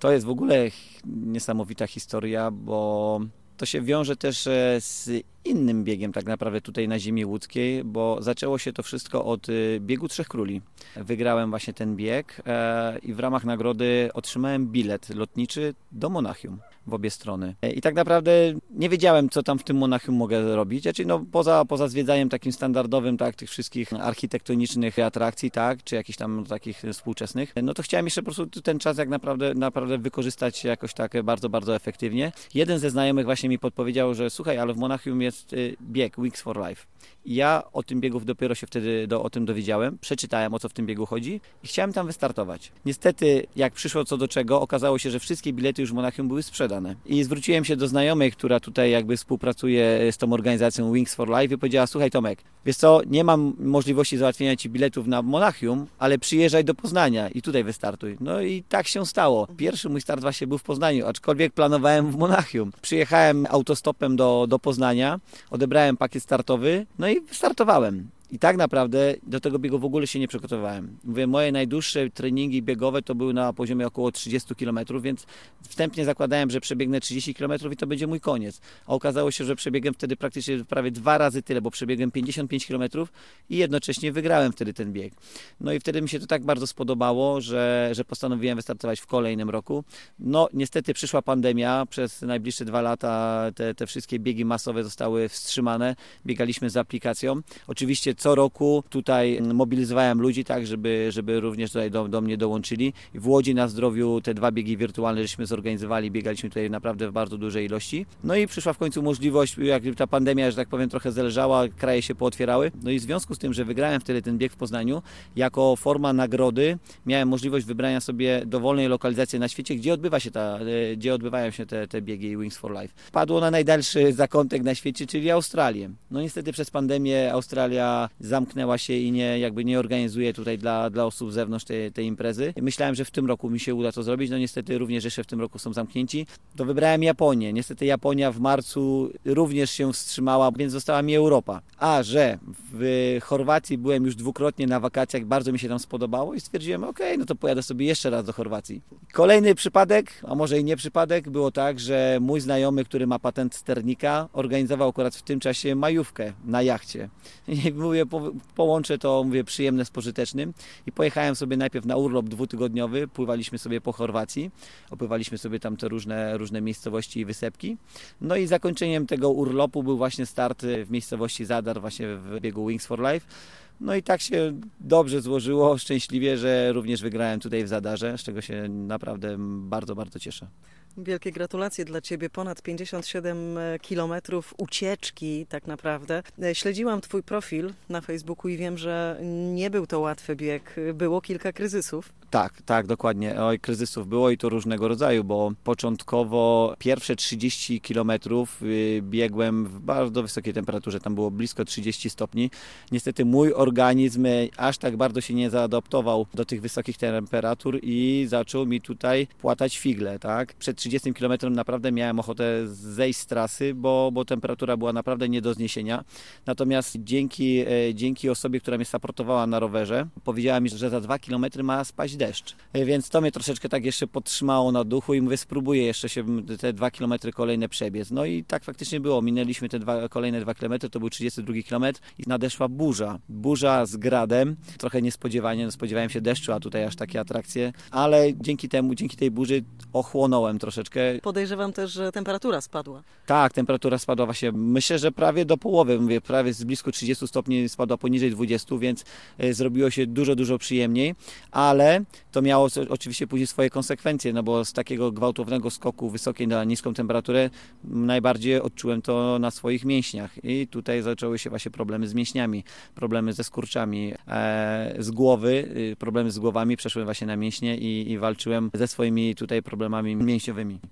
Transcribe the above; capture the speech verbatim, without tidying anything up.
To jest w ogóle niesamowita historia, bo to się wiąże też e, z innym biegiem tak naprawdę tutaj na ziemi łódzkiej, bo zaczęło się to wszystko od e, biegu Trzech Króli. Wygrałem właśnie ten bieg e, i w ramach nagrody otrzymałem bilet lotniczy do Monachium w obie strony. E, I tak naprawdę nie wiedziałem, co tam w tym Monachium mogę robić. Znaczy, no, poza, poza zwiedzaniem takim standardowym, tak, tych wszystkich architektonicznych atrakcji, tak, czy jakichś tam takich współczesnych, no to chciałem jeszcze po prostu ten czas jak naprawdę, naprawdę wykorzystać jakoś tak bardzo, bardzo efektywnie. Jeden ze znajomych właśnie mi podpowiedział, że słuchaj, ale w Monachium jest bieg Wings for Life. I ja o tym biegu dopiero się wtedy do, o tym dowiedziałem, przeczytałem, o co w tym biegu chodzi i chciałem tam wystartować. Niestety, jak przyszło co do czego, okazało się, że wszystkie bilety już w Monachium były sprzedane. I zwróciłem się do znajomej, która tutaj jakby współpracuje z tą organizacją Wings for Life i powiedziała, słuchaj Tomek, wiesz co, nie mam możliwości załatwienia Ci biletów na Monachium, ale przyjeżdżaj do Poznania i tutaj wystartuj. No i tak się stało. Pierwszy mój start właśnie był w Poznaniu, aczkolwiek planowałem w Monachium. Przyjechałem autostopem do, do Poznania, odebrałem pakiet startowy, no i wystartowałem. I tak naprawdę do tego biegu w ogóle się nie przygotowywałem. Mówię, moje najdłuższe treningi biegowe to były na poziomie około trzydziestu kilometrów, więc wstępnie zakładałem, że przebiegnę trzydzieści kilometrów i to będzie mój koniec. A okazało się, że przebiegłem wtedy praktycznie prawie dwa razy tyle, bo przebiegłem pięćdziesiąt pięć kilometrów i jednocześnie wygrałem wtedy ten bieg. No i wtedy mi się to tak bardzo spodobało, że, że postanowiłem wystartować w kolejnym roku. No niestety przyszła pandemia, przez najbliższe dwa lata te, te wszystkie biegi masowe zostały wstrzymane. Biegaliśmy z aplikacją. Oczywiście co roku tutaj mobilizowałem ludzi, tak, żeby, żeby również tutaj do, do mnie dołączyli. W Łodzi na Zdrowiu te dwa biegi wirtualne żeśmy zorganizowali, biegaliśmy tutaj naprawdę w bardzo dużej ilości. No i przyszła w końcu możliwość, jak ta pandemia, że tak powiem, trochę zależała, kraje się pootwierały. No i w związku z tym, że wygrałem wtedy ten bieg w Poznaniu, jako forma nagrody miałem możliwość wybrania sobie dowolnej lokalizacji na świecie, gdzie odbywa się ta, gdzie odbywają się te, te biegi Wings for Life. Padło na najdalszy zakątek na świecie, czyli Australię. No niestety przez pandemię Australia zamknęła się i nie, jakby nie organizuje tutaj dla, dla osób z zewnątrz tej, tej imprezy. Myślałem, że w tym roku mi się uda to zrobić, no niestety również jeszcze w tym roku są zamknięci. To wybrałem Japonię. Niestety Japonia w marcu również się wstrzymała, więc została mi Europa. A że w Chorwacji byłem już dwukrotnie na wakacjach, bardzo mi się tam spodobało i stwierdziłem, okej, okay, no to pojadę sobie jeszcze raz do Chorwacji. Kolejny przypadek, a może i nie przypadek, było tak, że mój znajomy, który ma patent sternika, organizował akurat w tym czasie majówkę na jachcie. I mówię, po, połączę to, mówię, przyjemne z pożytecznym i pojechałem sobie najpierw na urlop dwutygodniowy, pływaliśmy sobie po Chorwacji, opływaliśmy sobie tam te różne, różne miejscowości i wysepki. No i zakończeniem tego urlopu był właśnie start w miejscowości Zadar, właśnie w biegu Wings for Life. No i tak się dobrze złożyło, szczęśliwie, że również wygrałem tutaj w Zadarze, z czego się naprawdę bardzo, bardzo cieszę. Wielkie gratulacje dla Ciebie. Ponad pięćdziesiąt siedem kilometrów ucieczki tak naprawdę. Śledziłam Twój profil na Facebooku i wiem, że nie był to łatwy bieg. Było kilka kryzysów. Tak, tak, dokładnie. Oj, kryzysów było i to różnego rodzaju, bo początkowo pierwsze trzydzieści kilometrów biegłem w bardzo wysokiej temperaturze. Tam było blisko trzydzieści stopni. Niestety mój organizm aż tak bardzo się nie zaadaptował do tych wysokich temperatur i zaczął mi tutaj płatać figle, tak? Przed trzydziestym kilometrem naprawdę miałem ochotę zejść z trasy, bo, bo temperatura była naprawdę nie do zniesienia. Natomiast dzięki, dzięki osobie, która mnie supportowała na rowerze, powiedziała mi, że za dwa kilometry ma spaść deszcz. Więc to mnie troszeczkę tak jeszcze podtrzymało na duchu i mówię, spróbuję jeszcze się te dwa kilometry kolejne przebiec. No i tak faktycznie było. Minęliśmy te dwa, kolejne dwa kilometry, to był trzydziesty drugi kilometr i nadeszła burza. Burza z gradem. Trochę niespodziewanie, no spodziewałem się deszczu, a tutaj aż takie atrakcje, ale dzięki temu, dzięki tej burzy ochłonąłem troszeczkę. Podejrzewam też, że temperatura spadła. Tak, temperatura spadła właśnie, myślę, że prawie do połowy, mówię, prawie z blisko trzydziestu stopni spadła poniżej dwudziestu, więc zrobiło się dużo, dużo przyjemniej, ale to miało oczywiście później swoje konsekwencje, no bo z takiego gwałtownego skoku wysokiej na niską temperaturę najbardziej odczułem to na swoich mięśniach i tutaj zaczęły się właśnie problemy z mięśniami, problemy ze skurczami, e, z głowy, problemy z głowami przeszły właśnie na mięśnie i, i walczyłem ze swoimi tutaj problemami mięśniowymi.